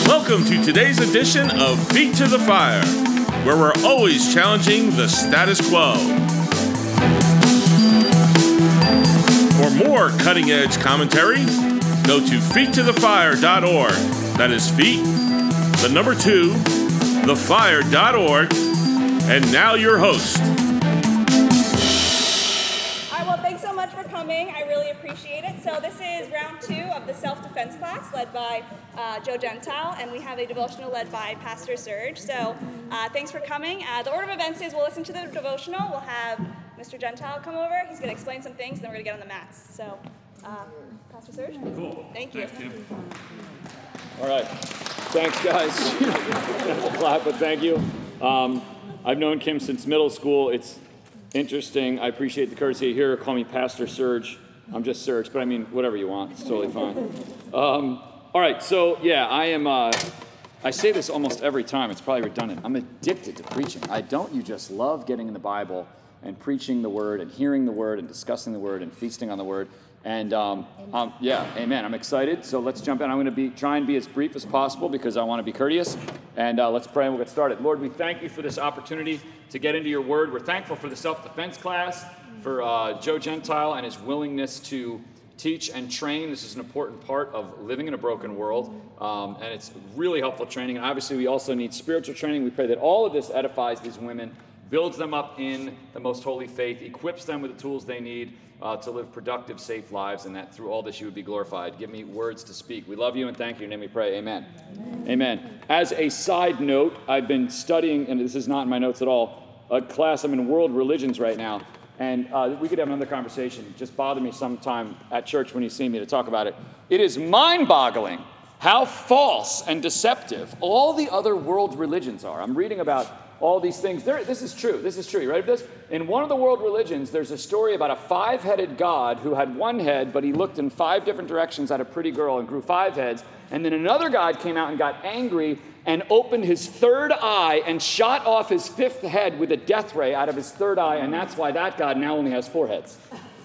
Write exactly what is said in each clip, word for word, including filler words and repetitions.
Welcome to today's edition of Feet to the Fire, where we're always challenging the status quo. For more cutting-edge commentary, go to feet to the fire dot org. That is feet, the number two, the fire dot org. And now your host. All right, well, thanks so much for coming. I really appreciate it. So this is round two of the self-defense class led by uh, Joe Gentile, and we have a devotional led by Pastor Serge. So uh, thanks for coming. Uh, the order of events is we'll listen to the devotional. We'll have Mister Gentile come over. He's going to explain some things, then we're going to get on the mats. So, uh, Pastor Serge? Cool. Thank you. Thanks, All right. Thanks, guys. That's a clap, but thank you. Um, I've known Kim since middle school. It's interesting. I appreciate the courtesy here. Call me Pastor Serge. I'm just Serge, but I mean, whatever you want. It's totally fine. Um, all right. So, yeah, I am... Uh, I say this almost every time. It's probably redundant. I'm addicted to preaching. I don't you just love getting in the Bible and preaching the word and hearing the word and discussing the word and feasting on the word. And um, um, yeah, amen. I'm excited. So let's jump in. I'm going to be try and be as brief as possible because I want to be courteous. And uh, let's pray and we'll get started. Lord, we thank you for this opportunity to get into your word. We're thankful for the self-defense class, for uh, Joe Gentile and his willingness to teach and train. This is an important part of living in a broken world. Um, and it's really helpful training. And obviously we also need spiritual training. We pray that all of this edifies these women, builds them up in the most holy faith, equips them with the tools they need uh, to live productive, safe lives, and that through all this you would be glorified. Give me words to speak. We love you and thank you. In your name we pray. Amen. Amen. Amen. As a side note, I've been studying, and this is not in my notes at all, a class. I'm in world religions right now, and uh, we could have another conversation. Just bother me sometime at church when you see me to talk about it. It is mind-boggling how false and deceptive all the other world religions are. I'm reading about all these things. There, this is true. This is true. You ready for this? In one of the world religions, there's a story about a five-headed god who had one head, but he looked in five different directions at a pretty girl and grew five heads. And then another god came out and got angry and opened his third eye and shot off his fifth head with a death ray out of his third eye. And that's why that god now only has four heads.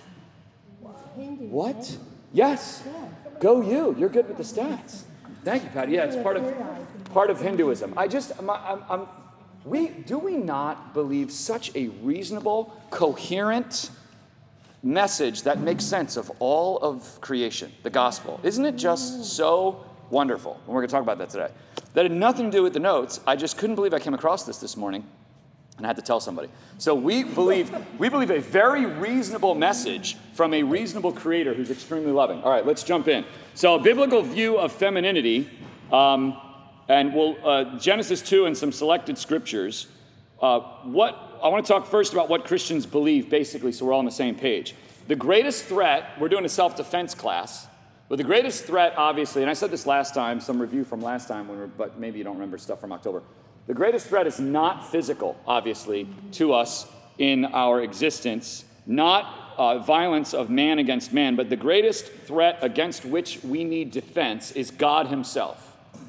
What? Yes. Go you. You're good with the stats. Thank you, Patty. Yeah, it's part of part of Hinduism. I just, I'm, I'm, I'm We, do we not believe such a reasonable, coherent message that makes sense of all of creation, the gospel? Isn't it just so wonderful? And we're going to talk about that today. That had nothing to do with the notes. I just couldn't believe I came across this this morning, and I had to tell somebody. So we believe we believe a very reasonable message from a reasonable creator who's extremely loving. All right, let's jump in. So a biblical view of femininity. Um, And we'll, uh, Genesis two and some selected scriptures. Uh, what I want to talk first about what Christians believe, basically, so we're all on the same page. The greatest threat, we're doing a self-defense class, but the greatest threat, obviously, and I said this last time, some review from last time, when we were, but maybe you don't remember stuff from October. The greatest threat is not physical, obviously, to us in our existence, not uh, violence of man against man, but the greatest threat against which we need defense is God himself.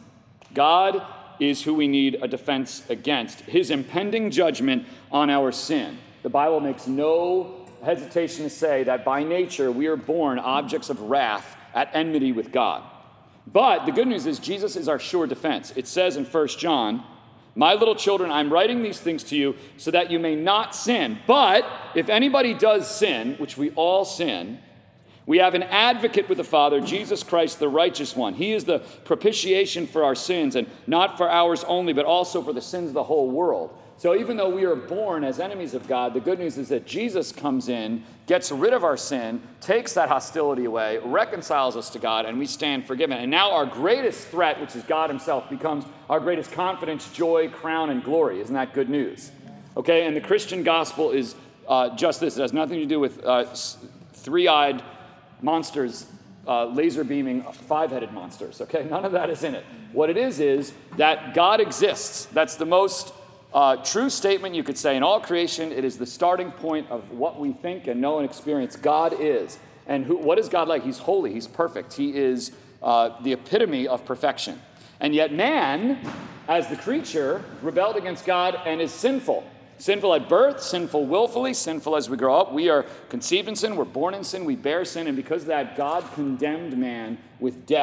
God is who we need a defense against. His impending judgment on our sin. The Bible makes no hesitation to say that by nature we are born objects of wrath at enmity with God. But the good news is Jesus is our sure defense. It says in First John, "My little children, I'm writing these things to you so that you may not sin. But if anybody does sin," which we all sin, "we have an advocate with the Father, Jesus Christ, the righteous one. He is the propitiation for our sins, and not for ours only, but also for the sins of the whole world." So even though we are born as enemies of God, the good news is that Jesus comes in, gets rid of our sin, takes that hostility away, reconciles us to God, and we stand forgiven. And now our greatest threat, which is God himself, becomes our greatest confidence, joy, crown, and glory. Isn't that good news? Okay, and the Christian gospel is uh, just this. It has nothing to do with uh, three-eyed monsters, uh, laser beaming five-headed monsters, okay? None of that is in it. What it is is that God exists. That's the most uh, true statement you could say in all creation. It is the starting point of what we think and know and experience. God is. And who, what is God like? He's holy. He's perfect. He is uh, the epitome of perfection. And yet man, as the creature, rebelled against God and is sinful. Sinful at birth, sinful willfully, sinful as we grow up. We are conceived in sin, we're born in sin, we bear sin, and because of that, God condemned man with death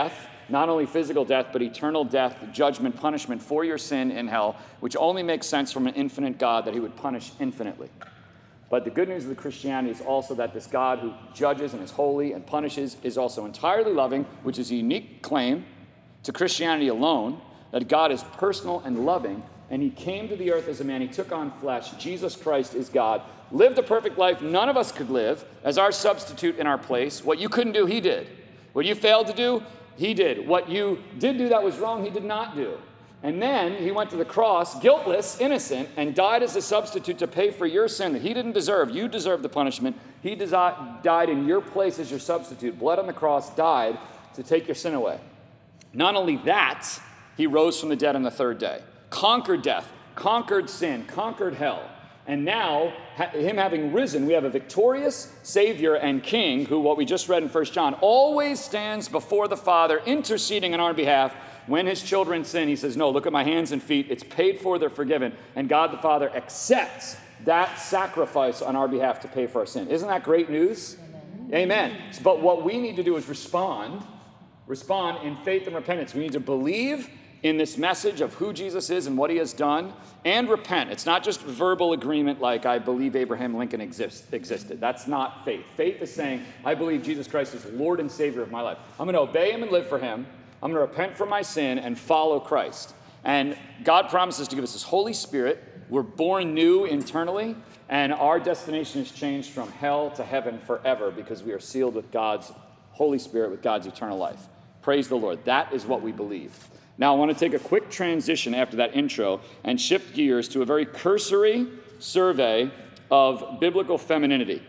not only physical death, but eternal death, judgment, punishment for your sin in hell, which only makes sense from an infinite God that he would punish infinitely. But the good news of the Christianity is also that this God who judges and is holy and punishes is also entirely loving, which is a unique claim to Christianity alone, that God is personal and loving, and he came to the earth as a man. He took on flesh. Jesus Christ is God, lived a perfect life none of us could live as our substitute in our place. What you couldn't do, he did. What you failed to do, he did. What you did do that was wrong, he did not do. And then he went to the cross, guiltless, innocent, and died as a substitute to pay for your sin that he didn't deserve. You deserved the punishment. He desi- died in your place as your substitute. Blood on the cross, died to take your sin away. Not only that, he rose from the dead on the third day. Conquered death, conquered sin, conquered hell. And now, ha- him having risen, we have a victorious Savior and King who, what we just read in First John, always stands before the Father interceding on our behalf. When his children sin, he says, no, look at my hands and feet. It's paid for, they're forgiven. And God the Father accepts that sacrifice on our behalf to pay for our sin. Isn't that great news? Amen. Amen. But what we need to do is respond, respond in faith and repentance. We need to believe in this message of who Jesus is and what he has done, and repent. It's not just verbal agreement like, I believe Abraham Lincoln exist, existed. That's not faith. Faith is saying, I believe Jesus Christ is Lord and Savior of my life. I'm going to obey him and live for him. I'm going to repent from my sin and follow Christ. And God promises to give us his Holy Spirit. We're born new internally, and our destination is changed from hell to heaven forever because we are sealed with God's Holy Spirit, with God's eternal life. Praise the Lord. That is what we believe. Now, I want to take a quick transition after that intro and shift gears to a very cursory survey of biblical femininity.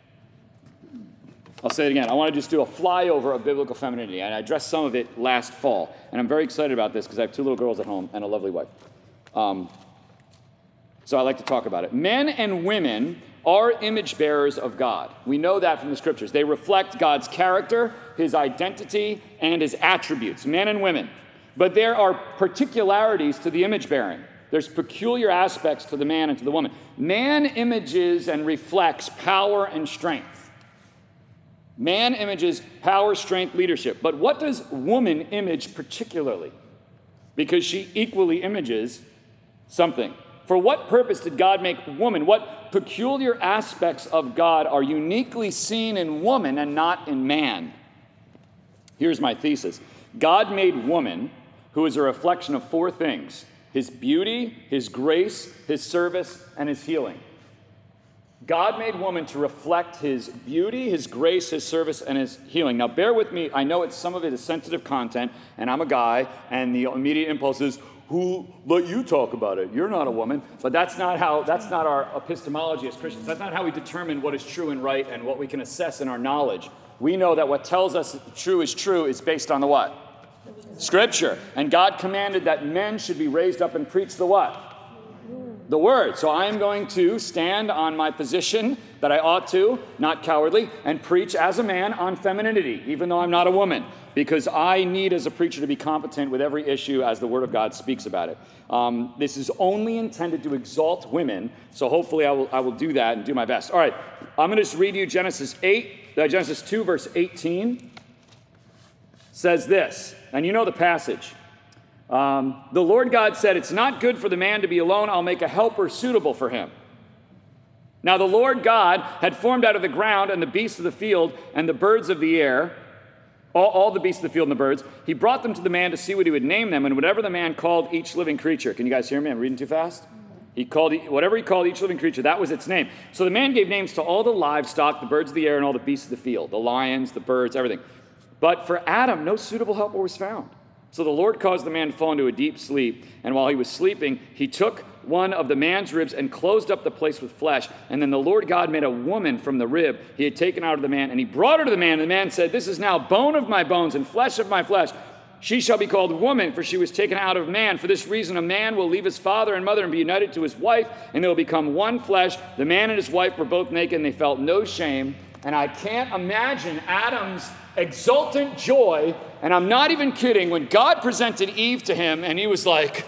I'll say it again. I want to just do a flyover of biblical femininity, and I addressed some of it last fall. And I'm very excited about this because I have two little girls at home and a lovely wife. Um, so I like to talk about it. Men and women are image bearers of God. We know that from the scriptures. They reflect God's character, his identity, and his attributes, men and women. But there are particularities to the image bearing. There's peculiar aspects to the man and to the woman. Man images and reflects power and strength. Man images power, strength, leadership. But what does woman image particularly? Because she equally images something. For what purpose did God make woman? What peculiar aspects of God are uniquely seen in woman and not in man? Here's my thesis. God made woman, who is a reflection of four things: his beauty, his grace, his service, and his healing. God made woman to reflect his beauty, his grace, his service, and his healing. Now, bear with me. I know it's some of it is sensitive content, and I'm a guy, and the immediate impulse is, who let you talk about it? You're not a woman. But that's not how, that's not our epistemology as Christians. That's not how we determine what is true and right and what we can assess in our knowledge. We know that what tells us true is true is based on the what? Scripture. And God commanded that men should be raised up and preach the what? The word. So I am going to stand on my position that I ought to, not cowardly, and preach as a man on femininity, even though I'm not a woman, because I need as a preacher to be competent with every issue as the Word of God speaks about it. Um, this is only intended to exalt women, so hopefully I will, I will do that and do my best. All right, I'm going to just read you Genesis eight, uh, Genesis two, verse eighteen. Says this, and you know the passage. Um, the Lord God said, it's not good for the man to be alone. I'll make a helper suitable for him. Now the Lord God had formed out of the ground and the beasts of the field and the birds of the air, all, all the beasts of the field and the birds. He brought them to the man to see what he would name them, and whatever the man called each living creature. Can you guys hear me? I'm reading too fast. He called, whatever he called each living creature, that was its name. So the man gave names to all the livestock, the birds of the air, and all the beasts of the field, the lions, the birds, everything. But for Adam, no suitable helper was found. So the Lord caused the man to fall into a deep sleep, and while he was sleeping, he took one of the man's ribs and closed up the place with flesh. And then the Lord God made a woman from the rib he had taken out of the man, and he brought her to the man, and the man said, this is now bone of my bones and flesh of my flesh. She shall be called woman, for she was taken out of man. For this reason, a man will leave his father and mother and be united to his wife, and they will become one flesh. The man and his wife were both naked, and they felt no shame. And I can't imagine Adam's exultant joy, and I'm not even kidding, when God presented Eve to him, and he was like,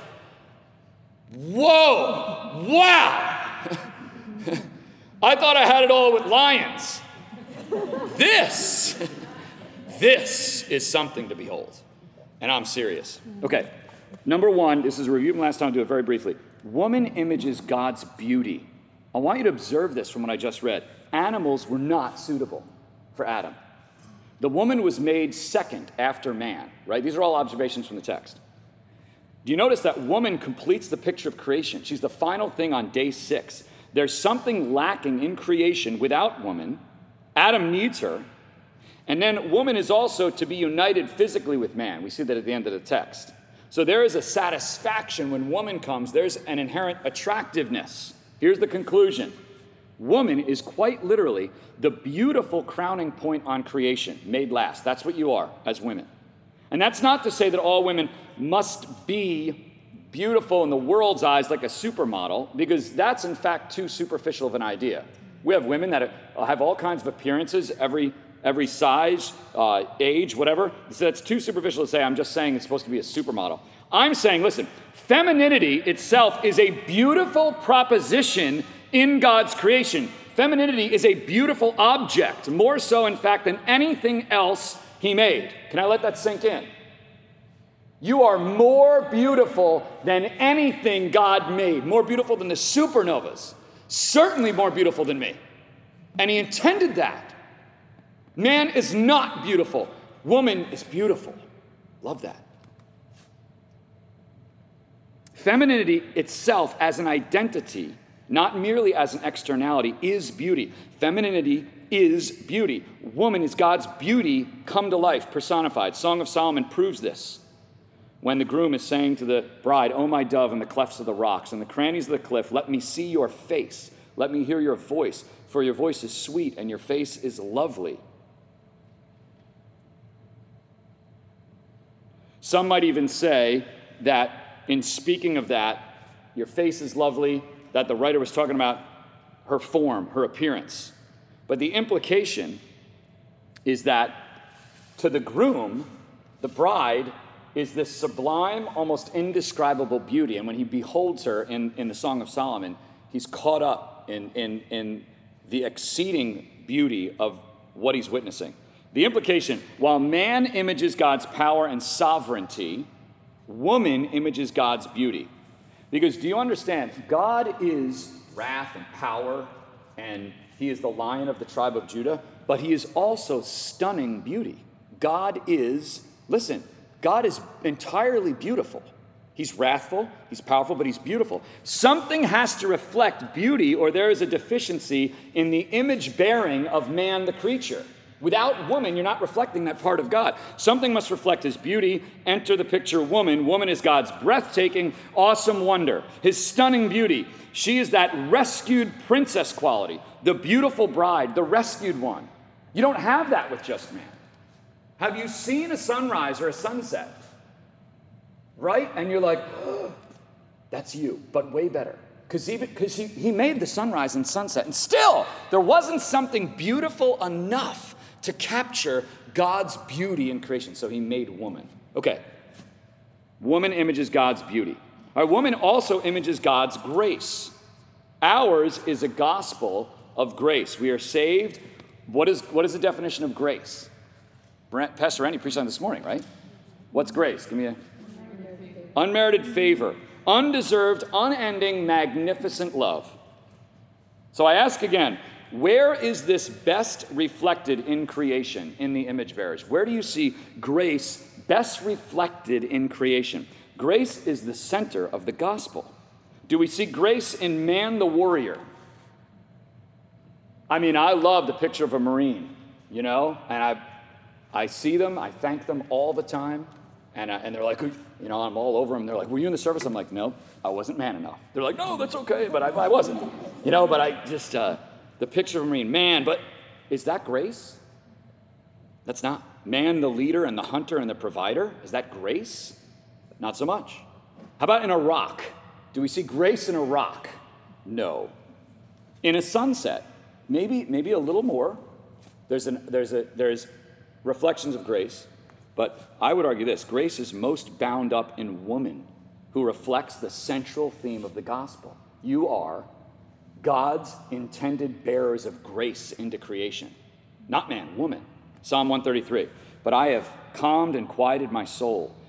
whoa, wow. I thought I had it all with lions. This, this is something to behold. And I'm serious. Okay, number one, this is a review from last time, I'll do it very briefly. Woman images God's beauty. I want you to observe this from what I just read. Animals were not suitable for Adam. The woman was made second after man, right? These are all observations from the text. Do you notice that woman completes the picture of creation? She's the final thing on day six. There's something lacking in creation without woman. Adam needs her. And then woman is also to be united physically with man. We see that at the end of the text. So there is a satisfaction when woman comes. There's an inherent attractiveness. Here's the conclusion. Woman is quite literally the beautiful crowning point on creation, made last. That's what you are as women. And that's not to say that all women must be beautiful in the world's eyes like a supermodel, because that's in fact too superficial of an idea. We have women that have all kinds of appearances, every every size, uh, age, whatever. So that's too superficial to say, I'm just saying it's supposed to be a supermodel. I'm saying, listen, femininity itself is a beautiful proposition in God's creation. Femininity is a beautiful object, more so, in fact, than anything else he made. Can I let that sink in? You are more beautiful than anything God made, more beautiful than the supernovas, certainly more beautiful than me. And he intended that. Man is not beautiful. Woman is beautiful. Love that. Femininity itself as an identity, not merely as an externality, is beauty. Femininity is beauty. Woman is God's beauty come to life, personified. Song of Solomon proves this. When the groom is saying to the bride, "O my dove, in the clefts of the rocks, in the crannies of the cliff, let me see your face. Let me hear your voice, for your voice is sweet and your face is lovely." Some might even say that in speaking of that, your face is lovely, that the writer was talking about her form, her appearance. But the implication is that to the groom, the bride is this sublime, almost indescribable beauty. And when he beholds her in, in the Song of Solomon, he's caught up in, in, in the exceeding beauty of what he's witnessing. The implication, while man images God's power and sovereignty, woman images God's beauty. Because do you understand, God is wrath and power, and he is the Lion of the tribe of Judah, but he is also stunning beauty. God is, listen, God is entirely beautiful. He's wrathful, he's powerful, but he's beautiful. Something has to reflect beauty, or there is a deficiency in the image bearing of man, the creature. Without woman, you're not reflecting that part of God. Something must reflect his beauty. Enter the picture woman. Woman is God's breathtaking, awesome wonder, his stunning beauty. She is that rescued princess quality, the beautiful bride, the rescued one. You don't have that with just man. Have you seen a sunrise or a sunset? Right? And you're like, oh, that's you, but way better. Because even because he, he made the sunrise and sunset, and still there wasn't something beautiful enough to capture God's beauty in creation. So he made woman. Okay. Woman images God's beauty. All right, woman also images God's grace. Ours is a gospel of grace. We are saved. What is what is the definition of grace? Brent, Pastor Randy preached on this morning, right? What's grace? Give me a unmerited favor, undeserved, unending, magnificent love. So I ask again, where is this best reflected in creation, in the image bearers? Where do you see grace best reflected in creation? Grace is the center of the gospel. Do we see grace in man the warrior? I mean, I love the picture of a Marine, you know, and I I see them, I thank them all the time, and, uh, and they're like, you know, I'm all over them. They're like, were you in the service? I'm like, no, I wasn't man enough. They're like, no, that's okay, but I, I wasn't, you know, but I just, uh, the picture of a Marine, man, but is that grace? That's not. Man, the leader and the hunter and the provider, is that grace? Not so much. How about in a rock? Do we see grace in a rock? No. In a sunset, maybe maybe a little more. There's an there's a there's reflections of grace, but I would argue this: grace is most bound up in woman, who reflects the central theme of the gospel. You are God's intended bearers of grace into creation, not man, woman. Psalm one thirty-three. But I have calmed and quieted my soul.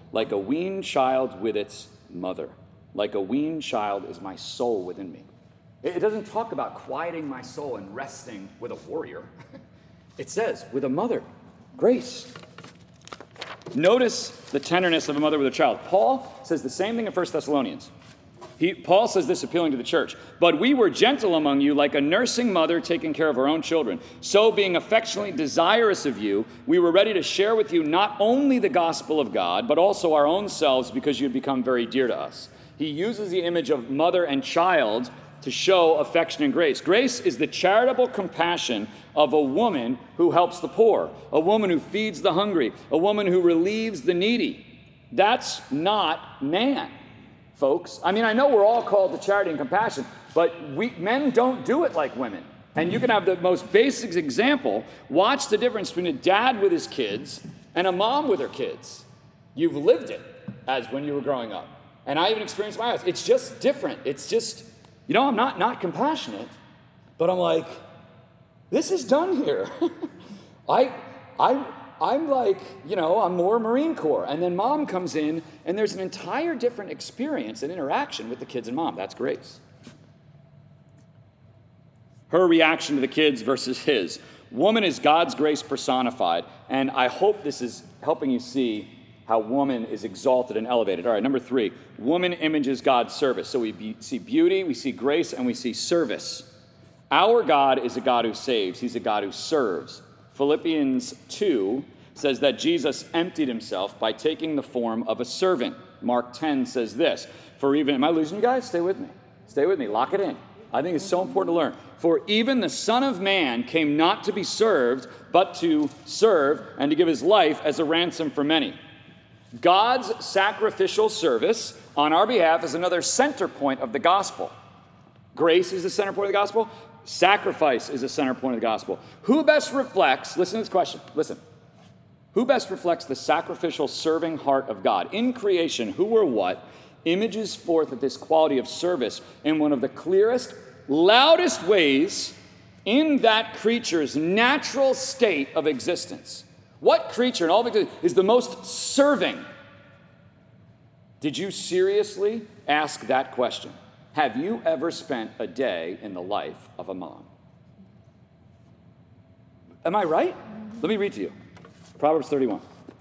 like a weaned child with its mother. Like a weaned child is my soul within me. It doesn't talk about quieting my soul and resting with a warrior. It says, with a mother, grace. Notice the tenderness of a mother with a child. Paul says the same thing in First Thessalonians. He, Paul says this appealing to the church. But we were gentle among you like a nursing mother taking care of her own children. So being affectionately desirous of you, we were ready to share with you not only the gospel of God, but also our own selves because you had become very dear to us. He uses the image of mother and child to show affection and grace. Grace is the charitable compassion of a woman who helps the poor, a woman who feeds the hungry, a woman who relieves the needy. That's not man, folks. I mean, I know we're all called to charity and compassion, but we men don't do it like women. And you can have the most basic example. Watch the difference between a dad with his kids and a mom with her kids. You've lived it as when you were growing up. And I even experienced my house. It's just different. It's just, you know, I'm not not compassionate, but I'm like, this is done here. I, I, I'm like, you know, I'm more Marine Corps. And then mom comes in, and there's an entire different experience and interaction with the kids and mom. That's grace. Her reaction to the kids versus his. Woman is God's grace personified. And I hope this is helping you see how woman is exalted and elevated. All right, number three, woman images God's service. So we be, see beauty, we see grace, and we see service. Our God is a God who saves. He's a God who serves. Philippians two says that Jesus emptied himself by taking the form of a servant. Mark ten says this, for even, am I losing you guys? Stay with me. Stay with me. Lock it in. I think it's so important to learn. For even the Son of Man came not to be served, but to serve and to give his life as a ransom for many. God's sacrificial service on our behalf is another center point of the gospel. Grace is the center point of the gospel. Sacrifice is the center point of the gospel. Who best reflects, listen to this question, listen. Who best reflects the sacrificial serving heart of God? In creation, who or what images forth this quality of service in one of the clearest, loudest ways in that creature's natural state of existence? What creature in all of existence is the most serving? Did you seriously ask that question? Have you ever spent a day in the life of a mom? Am I right? Let me read to you. Proverbs thirty-one.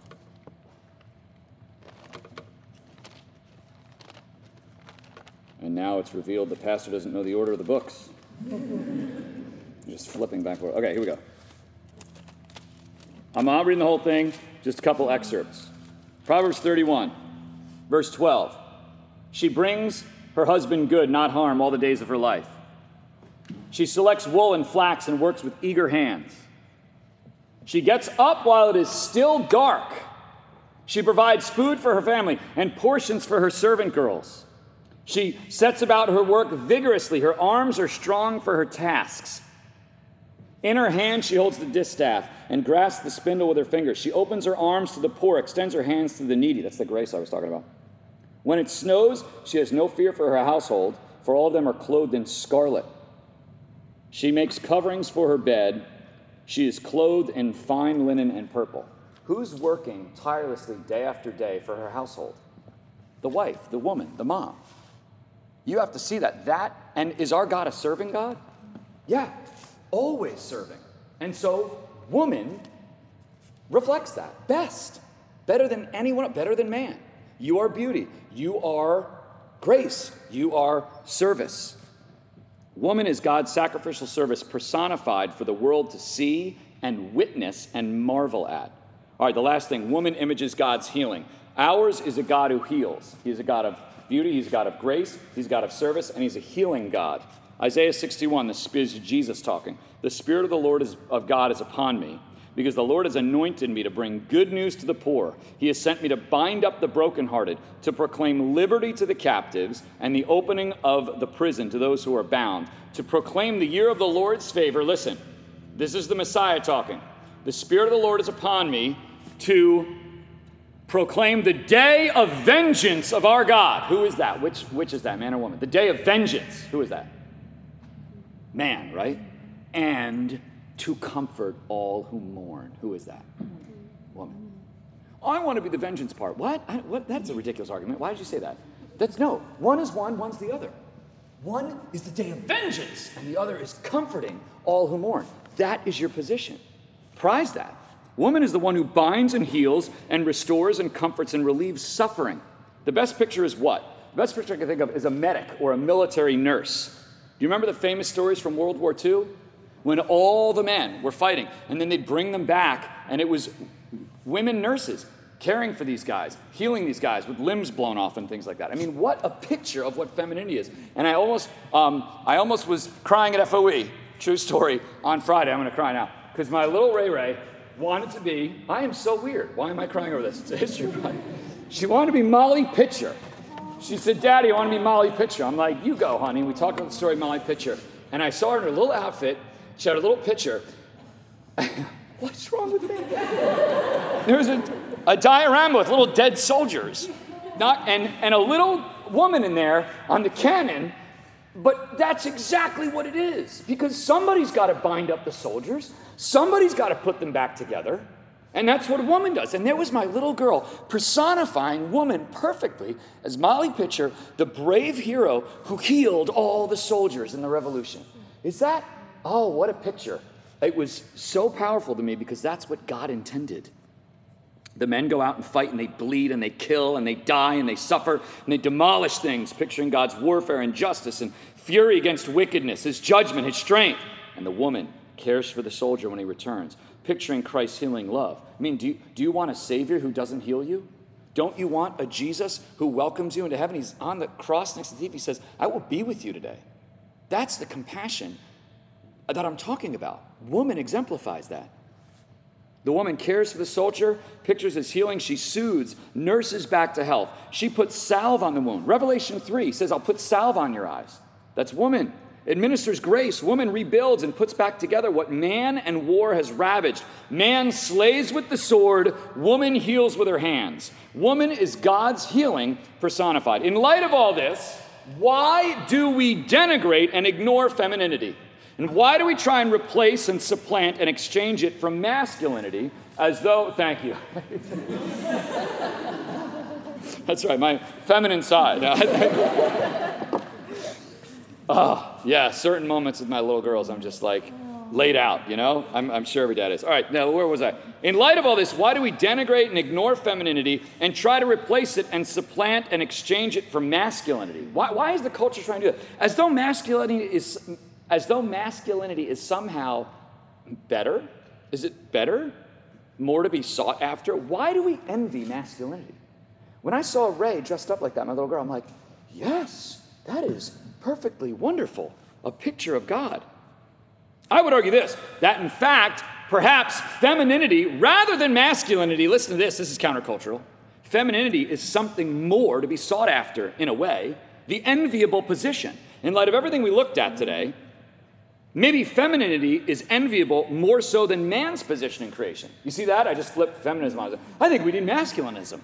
And now it's revealed the pastor doesn't know the order of the books. Just flipping back forward. Okay, here we go. I'm not reading the whole thing, just a couple excerpts. Proverbs thirty-one, verse twelve. She brings her husband good, not harm, all the days of her life. She selects wool and flax and works with eager hands. She gets up while it is still dark. She provides food for her family and portions for her servant girls. She sets about her work vigorously. Her arms are strong for her tasks. In her hand, she holds the distaff and grasps the spindle with her fingers. She opens her arms to the poor, extends her hands to the needy. That's the grace I was talking about. When it snows, she has no fear for her household, for all of them are clothed in scarlet. She makes coverings for her bed. She is clothed in fine linen and purple. Who's working tirelessly day after day for her household? The wife, the woman, the mom. You have to see that. That, and is our God a serving God? Yeah, always serving. And so, woman reflects that best. Better than anyone, better than man. You are beauty. You are grace. You are service. Woman is God's sacrificial service personified for the world to see and witness and marvel at. All right, the last thing, woman images God's healing. Ours is a God who heals. He is a God of beauty, he's a God of grace, he's a God of service, and he's a healing God. Isaiah sixty-one, this is Jesus talking. The Spirit of the Lord is, of God is upon me, because the Lord has anointed me to bring good news to the poor. He has sent me to bind up the brokenhearted, to proclaim liberty to the captives, and the opening of the prison to those who are bound, to proclaim the year of the Lord's favor. Listen, this is the Messiah talking. The Spirit of the Lord is upon me to proclaim the day of vengeance of our God. Who is that? Which, which is that, man or woman? The day of vengeance. Who is that? Man, right? And to comfort all who mourn. Who is that? Woman. I want to be the vengeance part. What? I, what? That's a ridiculous argument. Why did you say that? That's no. One is one, one's the other. One is the day of vengeance, and the other is comforting all who mourn. That is your position. Prize that. Woman is the one who binds and heals and restores and comforts and relieves suffering. The best picture is what? The best picture I can think of is a medic or a military nurse. Do you remember the famous stories from World War Two? When all the men were fighting, and then they'd bring them back, and it was women nurses caring for these guys, healing these guys with limbs blown off and things like that. I mean, what a picture of what femininity is. And I almost, um, I almost was crying at F O E, true story, on Friday. I'm going to cry now. Because my little Ray Ray wanted to be, I am so weird. Why am I crying over this? It's a history project. She wanted to be Molly Pitcher. She said, Daddy, I want to be Molly Pitcher. I'm like, you go, honey. We talked about the story of Molly Pitcher. And I saw her in her little outfit. She had a little picture. What's wrong with me? There was a, a diorama with little dead soldiers, not and, and a little woman in there on the cannon, but that's exactly what it is, because somebody's got to bind up the soldiers, somebody's got to put them back together, and that's what a woman does. And there was my little girl personifying woman perfectly as Molly Pitcher, the brave hero who healed all the soldiers in the revolution. Is that, oh, what a picture. It was so powerful to me because that's what God intended. The men go out and fight and they bleed and they kill and they die and they suffer and they demolish things, picturing God's warfare and justice and fury against wickedness, his judgment, his strength. And the woman cares for the soldier when he returns, picturing Christ's healing love. I mean, do you, do you want a Savior who doesn't heal you? Don't you want a Jesus who welcomes you into heaven? He's on the cross next to the thief. He says, I will be with you today. That's the compassion that I'm talking about. Woman exemplifies that. The woman cares for the soldier, pictures his healing. She soothes, nurses back to health. She puts salve on the wound. Revelation three says, I'll put salve on your eyes. That's woman. Administers grace. Woman rebuilds and puts back together what man and war has ravaged. Man slays with the sword. Woman heals with her hands. Woman is God's healing personified. In light of all this, why do we denigrate and ignore femininity? And why do we try and replace and supplant and exchange it from masculinity as though, thank you. That's right, my feminine side. Oh, yeah, certain moments with my little girls, I'm just like laid out, you know? I'm, I'm sure every dad is. All right, now where was I? In light of all this, why do we denigrate and ignore femininity and try to replace it and supplant and exchange it for masculinity? Why, why is the culture trying to do that? As though masculinity is... As though masculinity is somehow better? Is it better? More to be sought after? Why do we envy masculinity? When I saw Ray dressed up like that, my little girl, I'm like, yes, that is perfectly wonderful. A picture of God. I would argue this, that in fact, perhaps femininity, rather than masculinity, listen to this, this is countercultural. Femininity is something more to be sought after, in a way, the enviable position. In light of everything we looked at today, maybe femininity is enviable more so than man's position in creation. You see that? I just flipped feminism on it. I think we need masculinism.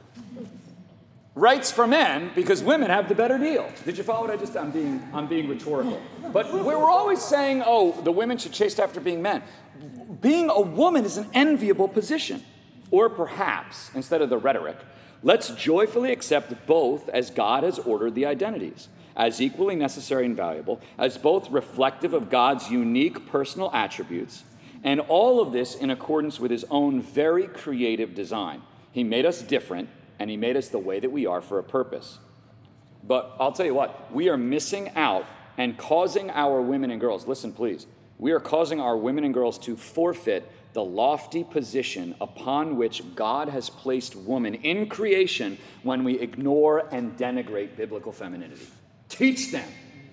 Rights for men, because women have the better deal. Did you follow what I just, I'm being, I'm being rhetorical. But we're always saying, oh, the women should chase after being men. Being a woman is an enviable position. Or perhaps, instead of the rhetoric, let's joyfully accept both as God has ordered the identities, as equally necessary and valuable, as both reflective of God's unique personal attributes, and all of this in accordance with his own very creative design. He made us different, and he made us the way that we are for a purpose. But I'll tell you what, we are missing out and causing our women and girls, listen please, we are causing our women and girls to forfeit the lofty position upon which God has placed woman in creation when we ignore and denigrate biblical femininity. Teach them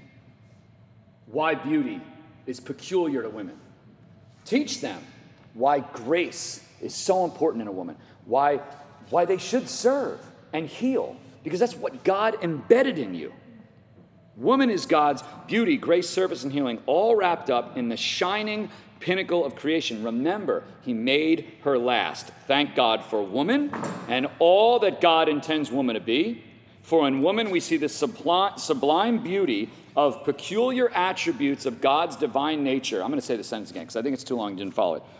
why beauty is peculiar to women. Teach them why grace is so important in a woman, why, why they should serve and heal, because that's what God embedded in you. Woman is God's beauty, grace, service, and healing, all wrapped up in the shining pinnacle of creation. Remember, he made her last. Thank God for woman and all that God intends woman to be. For in woman we see the sublime, sublime beauty of peculiar attributes of God's divine nature. I'm going to say the sentence again because I think it's too long, you didn't follow it.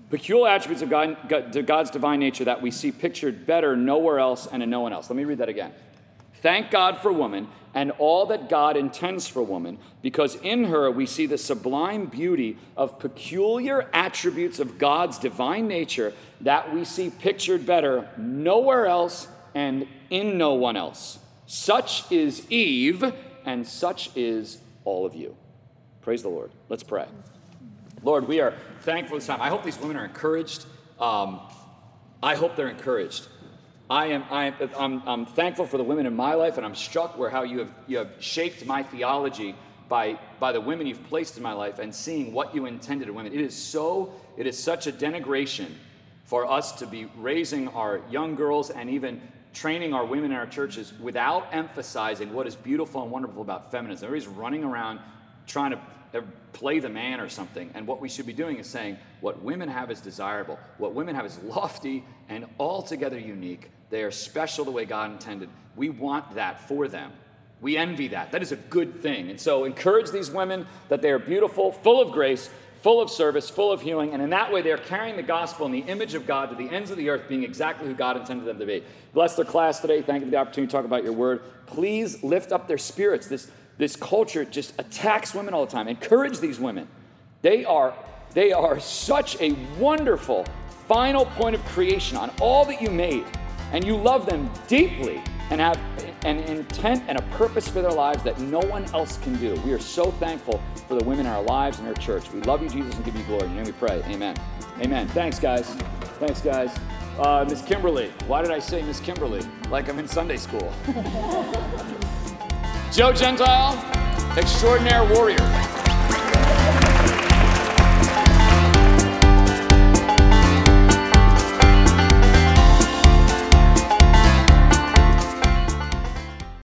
Peculiar attributes of God, God, God's divine nature that we see pictured better nowhere else and in no one else. Let me read that again. Thank God for woman and all that God intends for woman, because in her we see the sublime beauty of peculiar attributes of God's divine nature that we see pictured better nowhere else and in no one else. Such is Eve, and such is all of you. Praise the Lord. Let's pray. Lord, we are thankful this time. I hope these women are encouraged. Um, I hope they're encouraged. I am. I, I'm, I'm thankful for the women in my life, and I'm struck where how you have you have shaped my theology by by the women you've placed in my life, and seeing what you intended in women. It is so. It is such a denigration for us to be raising our young girls and even training our women in our churches without emphasizing what is beautiful and wonderful about feminism. Everybody's running around trying to play the man or something, and what we should be doing is saying what women have is desirable, what women have is lofty and altogether unique. They are special the way God intended. We want that for them. We envy that. That is a good thing. And so encourage these women that they are beautiful, full of grace, full of service, full of healing, and in that way they are carrying the gospel and the image of God to the ends of the earth, being exactly who God intended them to be. Bless their class today. Thank you for the opportunity to talk about your word. Please lift up their spirits. This This culture just attacks women all the time. Encourage these women. They are, they are such a wonderful final point of creation on all that you made. And you love them deeply and have an intent and a purpose for their lives that no one else can do. We are so thankful for the women in our lives and our church. We love you, Jesus, and give you glory. In your name we pray. Amen. Amen. Thanks, guys. Thanks, guys. Uh, Miss Kimberly. Why did I say Miss Kimberly? Like I'm in Sunday school. Joe Gentile, extraordinary warrior.